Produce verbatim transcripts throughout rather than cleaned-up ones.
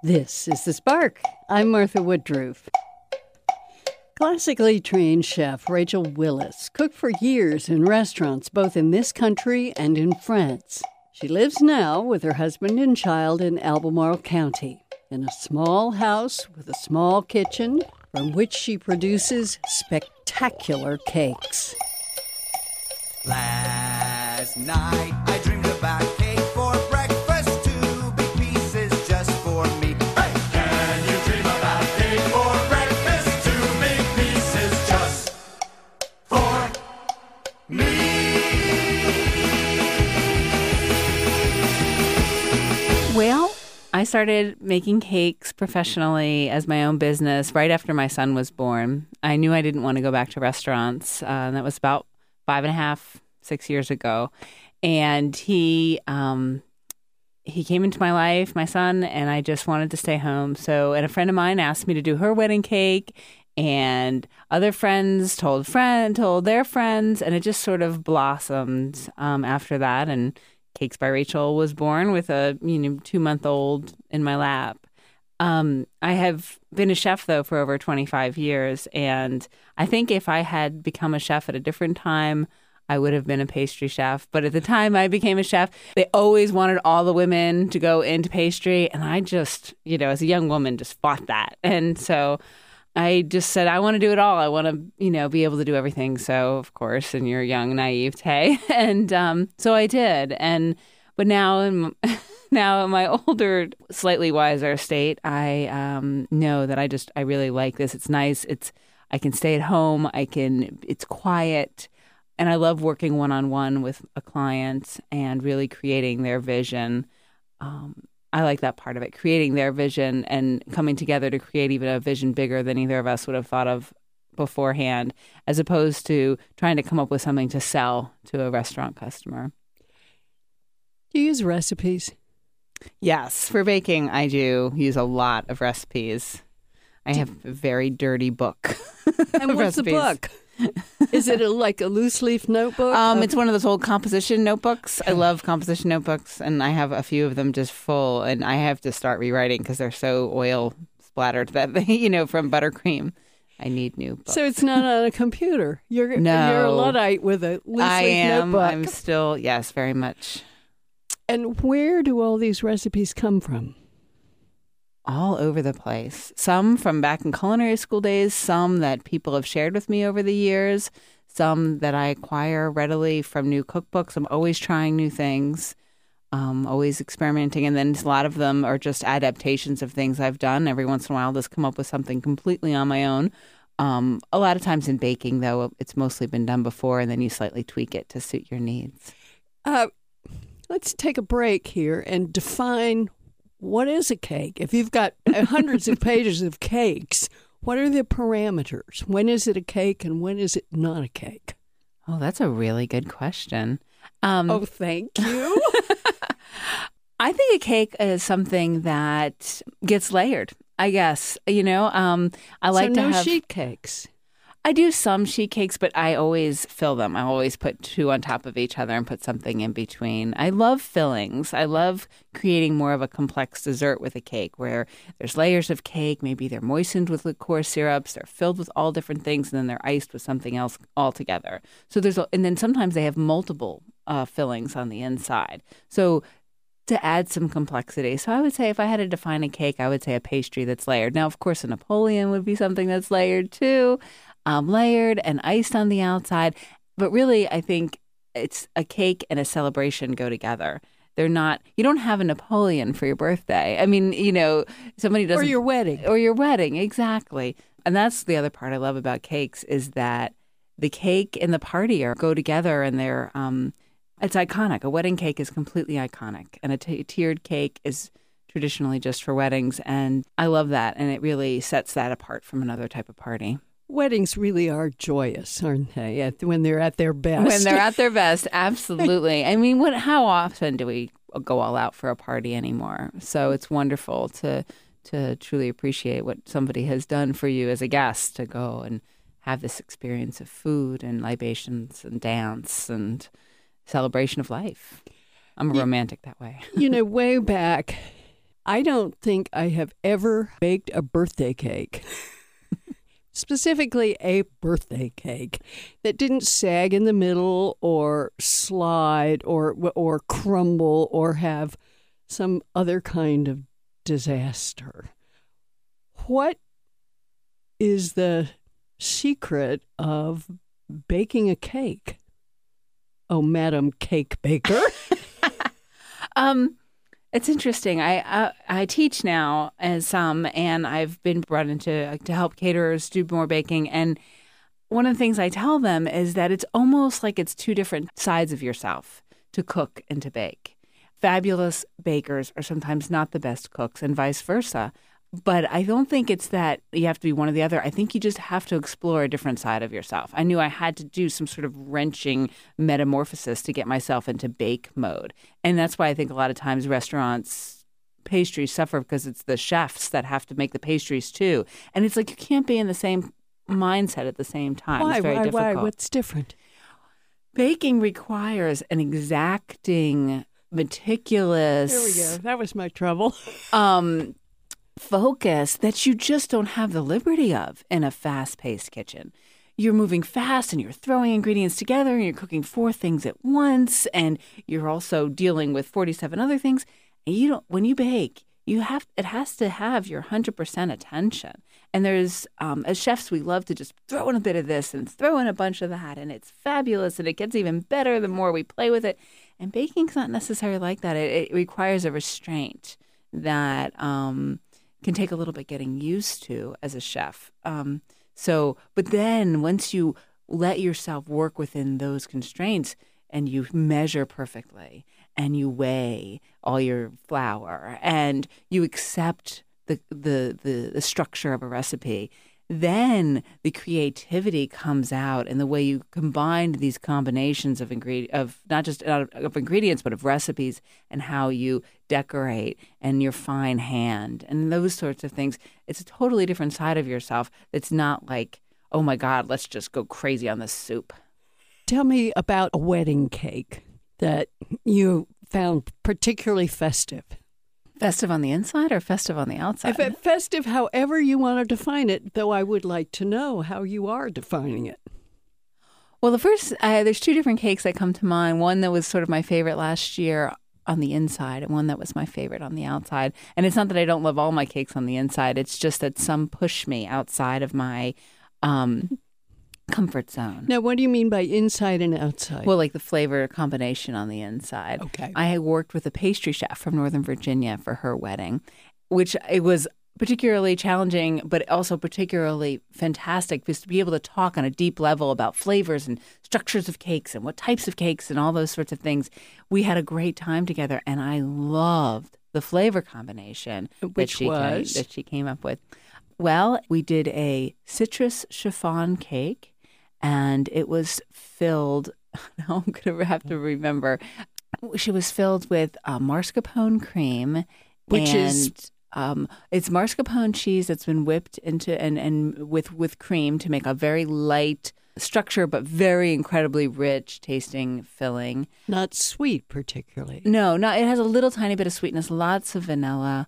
This is The Spark. I'm Martha Woodruff. Classically trained chef Rachel Willis cooked for years in restaurants both in this country and in France. She lives now with her husband and child in Albemarle County, in a small house with a small kitchen from which she produces spectacular cakes. Last night I dreamed about cake for breakfast, two big pieces just for me. Hey! Can you dream about cake for breakfast, two big pieces just for me? Well, I started making cakes professionally as my own business right after my son was born. I knew I didn't want to go back to restaurants. Uh, and that was about five and a half, six years ago. And he um, he came into my life, my son, and I just wanted to stay home. So, and a friend of mine asked me to do her wedding cake, and other friends told friend told their friends, and it just sort of blossomed um, after that. And Cakes by Rachel was born with a you know two month old in my lap. Um, I have been a chef, though, for over twenty-five years, and I think if I had become a chef at a different time, I would have been a pastry chef. But at the time I became a chef, they always wanted all the women to go into pastry, and I just, you know, as a young woman, just fought that. And so I just said, I want to do it all. I want to, you know, be able to do everything. So, of course, in your young naivete. And um, so I did. And but now in now in my older, slightly wiser state, I um, know that I just I really like this. It's nice. It's I can stay at home. I can. It's quiet, and I love working one on one with a client and really creating their vision. Um, I like that part of it, creating their vision and coming together to create even a vision bigger than either of us would have thought of beforehand, as opposed to trying to come up with something to sell to a restaurant customer. Do you use recipes? Yes. For baking, I do use a lot of recipes. I have a very dirty book. And what's the book? Is it a, like a loose leaf notebook? Um, of- it's one of those old composition notebooks. I love composition notebooks, and I have a few of them just full, and I have to start rewriting because they're so oil splattered that they, you know, from buttercream. I need new books. So it's not on a computer. You're No. you're a Luddite with a loose I leaf am. notebook. I'm still, yes, very much. And where do all these recipes come from? All over the place. Some from back in culinary school days, some that people have shared with me over the years, some that I acquire readily from new cookbooks. I'm always trying new things, um, always experimenting. And then a lot of them are just adaptations of things I've done. Every once in a while, I'll just come up with something completely on my own. Um, a lot of times in baking, though, it's mostly been done before, and then you slightly tweak it to suit your needs. Uh, let's take a break here and define what is a cake. If you've got hundreds of pages of cakes, what are the parameters? When is it a cake and when is it not a cake? Oh, that's a really good question. Um, oh, thank you. I think a cake is something that gets layered, I guess. You know, um, I like so to no have sheet cakes. I do some sheet cakes, but I always fill them. I always put two on top of each other and put something in between. I love fillings. I love creating more of a complex dessert with a cake where there's layers of cake. Maybe they're moistened with liqueur syrups. They're filled with all different things, and then they're iced with something else altogether. So there's, a, and then sometimes they have multiple uh, fillings on the inside. So to add some complexity. So I would say if I had to define a cake, I would say a pastry that's layered. Now, of course, a Napoleon would be something that's layered too. Um, layered and iced on the outside. But really, I think it's a cake and a celebration go together. They're not, you don't have a Napoleon for your birthday. I mean, you know, somebody doesn't. Or your wedding. Or your wedding, exactly. And that's the other part I love about cakes is that the cake and the party are go together and they're, um, it's iconic. A wedding cake is completely iconic. And a t- tiered cake is traditionally just for weddings. And I love that. And it really sets that apart from another type of party. Weddings really are joyous, aren't they? At, when they're at their best. When they're at their best, absolutely. I mean, what? How often do we go all out for a party anymore? So it's wonderful to to truly appreciate what somebody has done for you as a guest to go and have this experience of food and libations and dance and celebration of life. I'm a romantic that way. You know, way back I don't think I have ever baked a birthday cake. Specifically, a birthday cake that didn't sag in the middle or slide or or crumble or have some other kind of disaster. What is the secret of baking a cake? Oh, Madam Cake Baker. um, it's interesting. I, I I teach now as um, and I've been brought into to help caterers do more baking. And one of the things I tell them is that it's almost like it's two different sides of yourself, to cook and to bake. Fabulous bakers are sometimes not the best cooks, and vice versa. But I don't think it's that you have to be one or the other. I think you just have to explore a different side of yourself. I knew I had to do some sort of wrenching metamorphosis to get myself into bake mode. And that's why I think a lot of times restaurants, pastries suffer because it's the chefs that have to make the pastries too. And it's like you can't be in the same mindset at the same time. Why? It's very why? difficult. Why? What's different? Baking requires an exacting, meticulous... There we go. That was my trouble. um. focus that you just don't have the liberty of in a fast-paced kitchen. You're moving fast and you're throwing ingredients together and you're cooking four things at once and you're also dealing with forty-seven other things. And you don't, when you bake, you have, it has to have your one hundred percent attention. And there's, um, as chefs, we love to just throw in a bit of this and throw in a bunch of that, and it's fabulous and it gets even better the more we play with it. And baking's not necessarily like that. It, it requires a restraint that, um, can take a little bit getting used to as a chef. Um, so, but then once you let yourself work within those constraints and you measure perfectly and you weigh all your flour and you accept the the the, the structure of a recipe, then the creativity comes out in the way you combine these combinations of ingredient of not just of, of ingredients but of recipes and how you decorate and your fine hand and those sorts of things. It's a totally different side of yourself. It's not like, oh my God, let's just go crazy on this soup. Tell me about a wedding cake that you found particularly festive. Festive on the inside or festive on the outside? If festive, however you want to define it, though I would like to know how you are defining it. Well, the first, uh, there's two different cakes that come to mind. One that was sort of my favorite last year on the inside and one that was my favorite on the outside. And it's not that I don't love all my cakes on the inside. It's just that some push me outside of my um, comfort zone. Now, what do you mean by inside and outside? Well, like the flavor combination on the inside. Okay. I had worked with a pastry chef from Northern Virginia for her wedding, which it was particularly challenging, but also particularly fantastic because to be able to talk on a deep level about flavors and structures of cakes and what types of cakes and all those sorts of things. We had a great time together, and I loved the flavor combination Which that she was? Came, that she came up with. Well, we did a citrus chiffon cake, and it was filled. Now I'm going to have to remember. She was filled with uh, mascarpone cream, Which and, is um, it's mascarpone cheese that's been whipped into and and with with cream to make a very light structure, but very incredibly rich tasting filling. not sweet particularly. No, not it has a little tiny bit of sweetness, lots of vanilla.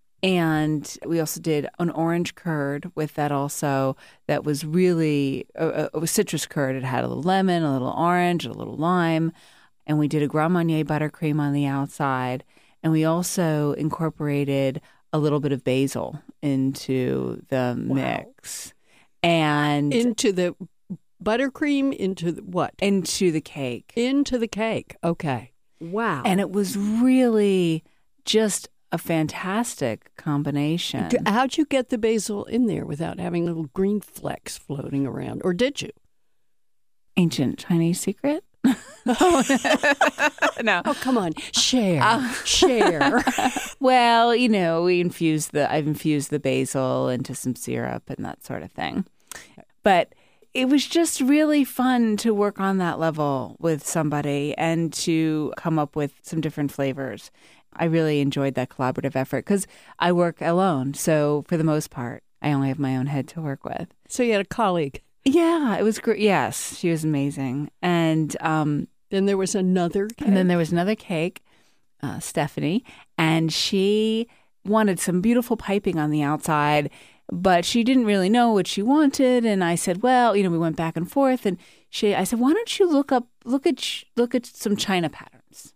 And we also did an orange curd with that also that was really a, a, a citrus curd. It had a little lemon, a little orange, a little lime. And we did a Grand Marnier buttercream on the outside. And we also incorporated a little bit of basil into the Wow. mix. And Into the buttercream, into the what? into the cake. Into the cake. Okay. Wow. And it was really just a fantastic combination. D- How'd you get the basil in there without having little green flecks floating around? Or did you? Ancient Chinese secret? No. Oh, come on. Share. Uh, Share. Well, you know, we infused the I've infused the basil into some syrup and that sort of thing. But it was just really fun to work on that level with somebody and to come up with some different flavors. I really enjoyed that collaborative effort because I work alone. So for the most part, I only have my own head to work with. So you had a colleague. Yeah, it was great. Yes, she was amazing. And um, Then there was another cake. and then there was another cake, uh, Stephanie, and she wanted some beautiful piping on the outside, but she didn't really know what she wanted. And I said, well, you know, we went back and forth, and she, I said, why don't you look up, look at, look at some China patterns.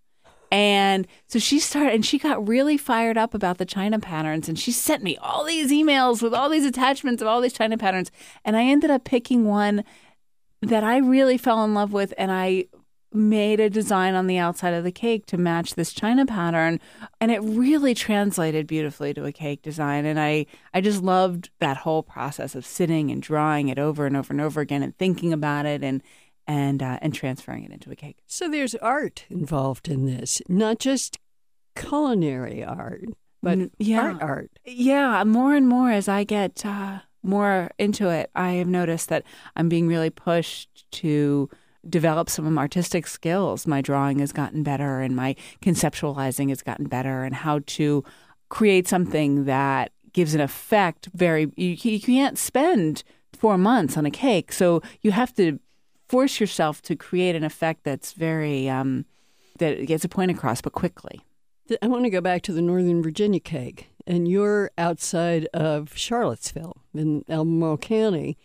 And so she started, and she got really fired up about the China patterns, and she sent me all these emails with all these attachments of all these China patterns. And I ended up picking one that I really fell in love with, and I made a design on the outside of the cake to match this China pattern, and it really translated beautifully to a cake design. And I, I just loved that whole process of sitting and drawing it over and over and over again and thinking about it and and uh, and transferring it into a cake. So there's art involved in this, not just culinary art, but Mm, yeah. art art. Yeah, more and more as I get uh, more into it, I have noticed that I'm being really pushed to develop some artistic skills. My drawing has gotten better, and my conceptualizing has gotten better, and how to create something that gives an effect. Very, you, you can't spend four months on a cake, so you have to force yourself to create an effect that's very um, that gets a point across, but quickly. I want to go back to the Northern Virginia cake, and you're outside of Charlottesville in Albemarle County.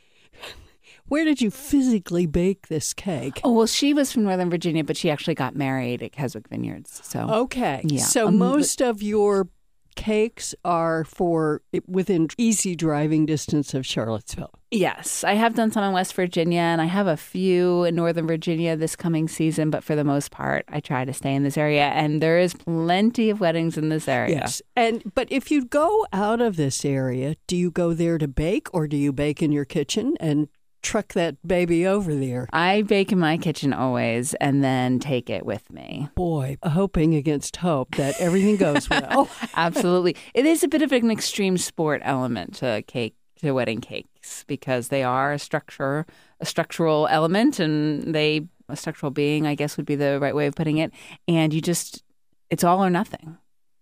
Where did you physically bake this cake? Oh, well, she was from Northern Virginia, but she actually got married at Keswick Vineyards. So Okay. Yeah. So Um, most of your cakes are for within easy driving distance of Charlottesville. yes, I have done some in West Virginia, and I have a few in Northern Virginia this coming season. But for the most part, I try to stay in this area, and there is plenty of weddings in this area. Yes. And but if you go out of this area, do you go there to bake, or do you bake in your kitchen and truck that baby over there? I bake in my kitchen always, and then take it with me. Boy, hoping against hope that everything goes well. Absolutely. It is a bit of an extreme sport element to cake, to wedding cakes, because they are a structure, a structural element, and they, a structural being, I guess would be the right way of putting it. And you just, it's all or nothing.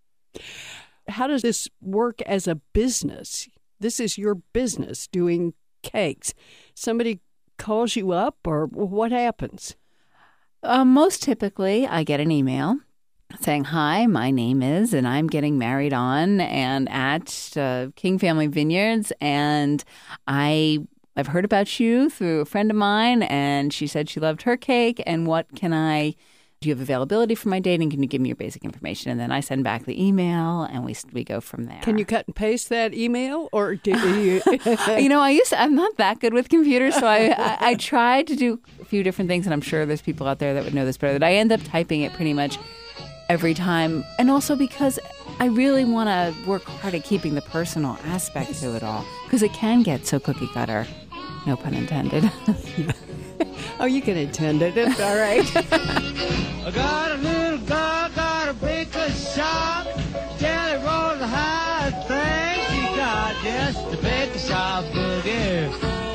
How does this work as a business? This is your business, doing cakes. Somebody calls you up, or what happens? Uh, most typically, I get an email saying, hi, my name is, and I'm getting married on and at uh, King Family Vineyards, and I, I've heard about you through a friend of mine, and she said she loved her cake, and what can I, do you have availability for my date, and can you give me your basic information? And then I send back the email, and we we go from there. Can you cut and paste that email, or do you? You know, I used to, I'm not that good with computers, so I, I I tried to do a few different things, and I'm sure there's people out there that would know this better, that I end up typing it pretty much every time. And also because I really want to work hard at keeping the personal aspect to it all, because it can get so cookie cutter. No pun intended. Oh, you can attend it. It's all right. I got a little girl, got a baker shop. Jelly rolls a high thing. She got just the baker shop boogie.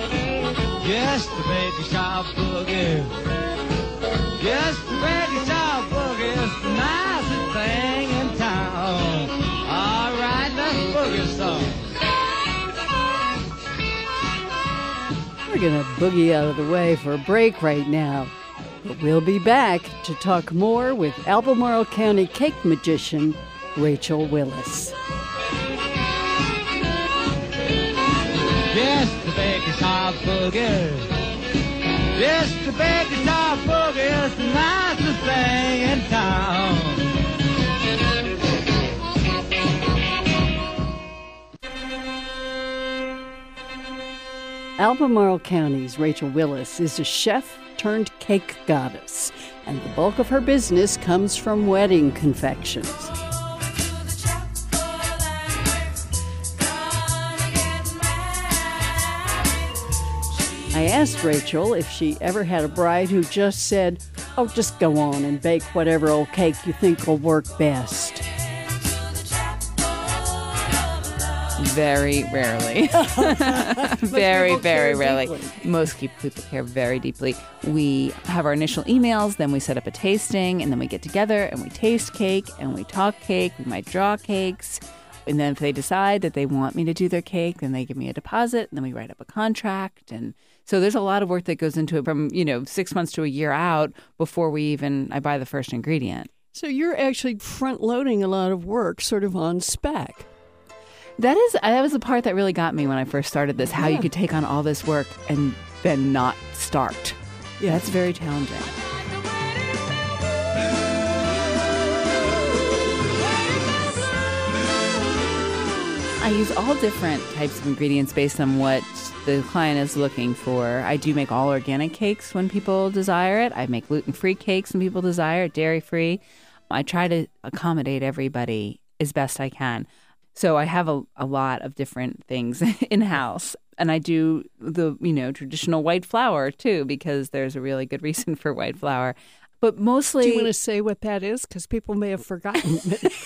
Just the baker shop boogie. Just the baker shop boogie. It's the nicest thing in town. All right, let's boogie some. We're going to boogie out of the way for a break right now. But we'll be back to talk more with Albemarle County cake magician Rachel Willis. Just the baker shop boogie. Just the baker shop boogie. It's the nicest thing in town. Albemarle County's Rachel Willis is a chef turned cake goddess, and the bulk of her business comes from wedding confections. I asked Rachel if she ever had a bride who just said, oh, just go on and bake whatever old cake you think will work best. Very rarely. very, people very care rarely. deeply. Most people care very deeply. We have our initial emails, then we set up a tasting, and then we get together and we taste cake and we talk cake. We might draw cakes. And then if they decide that they want me to do their cake, then they give me a deposit, and then we write up a contract. And so there's a lot of work that goes into it from, you know, six months to a year out before we even, I buy the first ingredient. So you're actually front-loading a lot of work sort of on spec. That is that was the part that really got me when I first started this, how Yeah. you could take on all this work and then not start. Yeah, that's very challenging. I use all different types of ingredients based on what the client is looking for. I do make all organic cakes when people desire it. I make gluten-free cakes when people desire it, dairy-free. I try to accommodate everybody as best I can. So I have a, a lot of different things in-house. And I do the, you know, traditional white flour, too, because there's a really good reason for white flour. But mostly... Do you want to say what that is? Because people may have forgotten.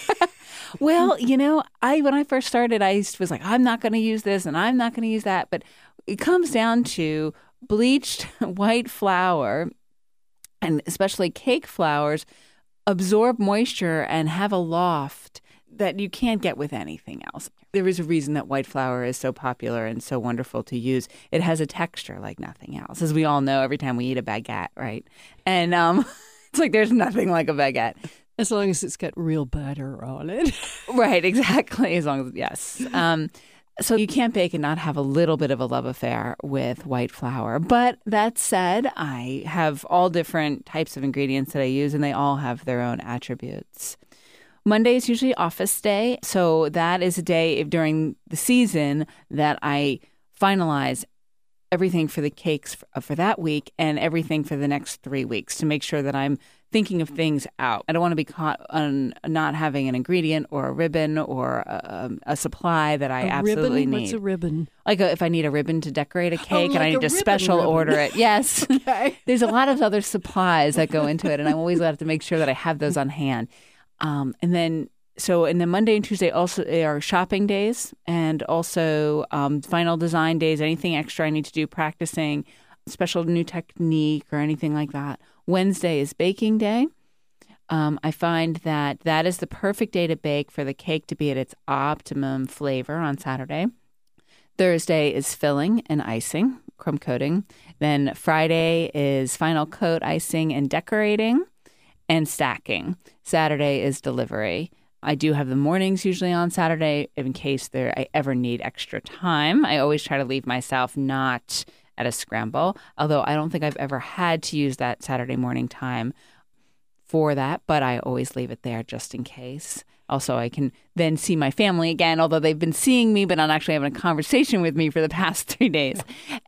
Well, you know, I when I first started, I used- was like, I'm not going to use this and I'm not going to use that. But it comes down to bleached white flour, and especially cake flours, absorb moisture and have a loft that you can't get with anything else. There is a reason that white flour is so popular and so wonderful to use. It has a texture like nothing else, as we all know every time we eat a baguette, right? And um, it's like there's nothing like a baguette. As long as it's got real butter on it. Right, exactly. As long as, yes. Um, so you can't bake and not have a little bit of a love affair with white flour. But that said, I have all different types of ingredients that I use, and they all have their own attributes. Monday is usually office day. So that is a day during the season that I finalize everything for the cakes for, for that week and everything for the next three weeks to make sure that I'm thinking of things out. I don't want to be caught on not having an ingredient or a ribbon or a, a supply that I A absolutely ribbon? need. What's a ribbon? Like a, if I need a ribbon to decorate a cake and like I a need to ribbon special ribbon. order it. Yes. Okay. There's a lot of other supplies that go into it, and I always have to make sure that I have those on hand. Um, and then, so, and then Monday and Tuesday also are shopping days, and also um, final design days, anything extra I need to do, practicing, special new technique or anything like that. Wednesday is baking day. Um, I find that that is the perfect day to bake for the cake to be at its optimum flavor on Saturday. Thursday is filling and icing, crumb coating. Then Friday is final coat, icing, and decorating, and stacking. Saturday is delivery. I do have the mornings usually on Saturday in case there I ever need extra time. I always try to leave myself not at a scramble, although I don't think I've ever had to use that Saturday morning time for that, but I always leave it there just in case. Also, I can then see my family again, although they've been seeing me, but not actually having a conversation with me for the past three days.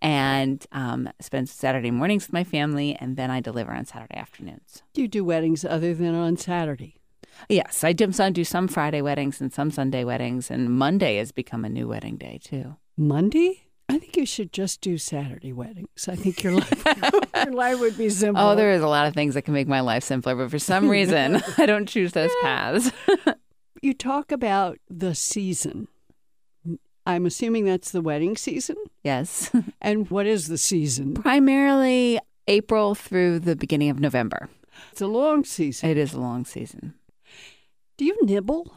And um, spend Saturday mornings with my family, and then I deliver on Saturday afternoons. Do you do weddings other than on Saturday? Yes, I do, so I do some Friday weddings and some Sunday weddings, and Monday has become a new wedding day, too. Monday? I think you should just do Saturday weddings. I think your life, your life would be simple. Oh, there is a lot of things that can make my life simpler, but for some reason, I don't choose those paths. You talk about the season. I'm assuming that's the wedding season? Yes. And what is the season? Primarily April through the beginning of November. It's a long season. It is a long season. Do you nibble?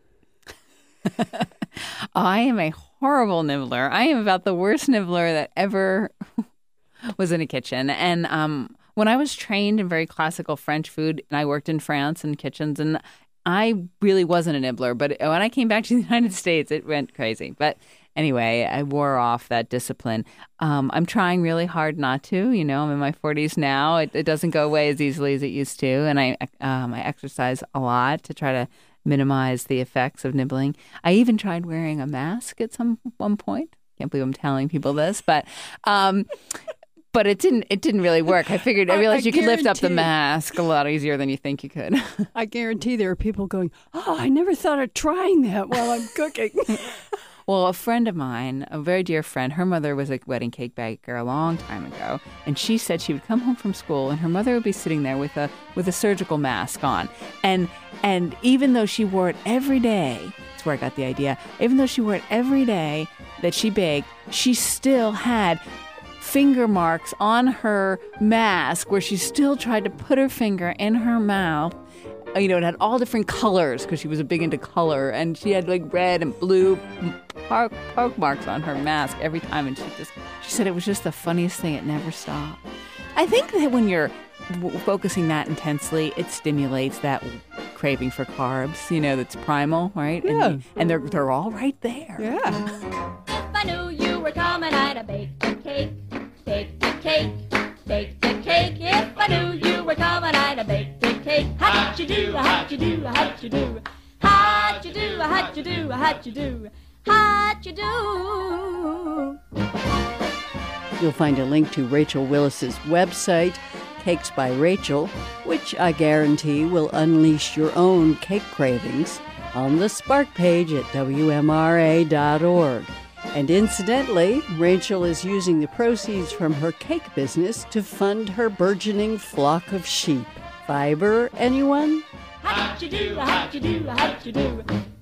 I am a horrible nibbler. I am about the worst nibbler that ever was in a kitchen. And um, when I was trained in very classical French food, and I worked in France in kitchens, and I really wasn't a nibbler. But when I came back to the United States, it went crazy. But anyway, I wore off that discipline. Um, I'm trying really hard not to. You know, I'm in my forties now. It, it doesn't go away as easily as it used to. And I, um, I exercise a lot to try to minimize the effects of nibbling. I even tried wearing a mask at some one point. Can't believe I'm telling people this, but um, but it didn't. It didn't really work. I figured. I I- realized I you could lift up the guarantee- mask a lot easier than you think you could. I guarantee there are people going, oh, I never thought of trying that while I'm cooking. Well, a friend of mine, a very dear friend, her mother was a wedding cake baker a long time ago, and she said she would come home from school and her mother would be sitting there with a with a surgical mask on, and and even though she wore it every day, that's where I got the idea. Even though she wore it every day that she baked, she still had finger marks on her mask where she still tried to put her finger in her mouth. You know, it had all different colors because she was big into color, and she had like red and blue poke, poke marks on her mask every time, and she just she said it was just the funniest thing. It never stopped. I think that when you're w- focusing that intensely, it stimulates that craving for carbs, you know, that's primal, right? Yeah. And, and they're they're all right there. Yeah. If I knew you were coming, I'd bake a cake, bake a cake, bake a cake. If I knew you were coming, I'd bake a cake. How'd you do, how'd you do, how'd you do, how'd you do, how'd you do, how'd you do, how'd you do? You'll find a link to Rachel Willis's website, Cakes by Rachel, which I guarantee will unleash your own cake cravings, on the Spark page at W M R A dot org. And incidentally, Rachel is using the proceeds from her cake business to fund her burgeoning flock of sheep. Fiber, anyone? How'd you do, how'd you do, how'd you do,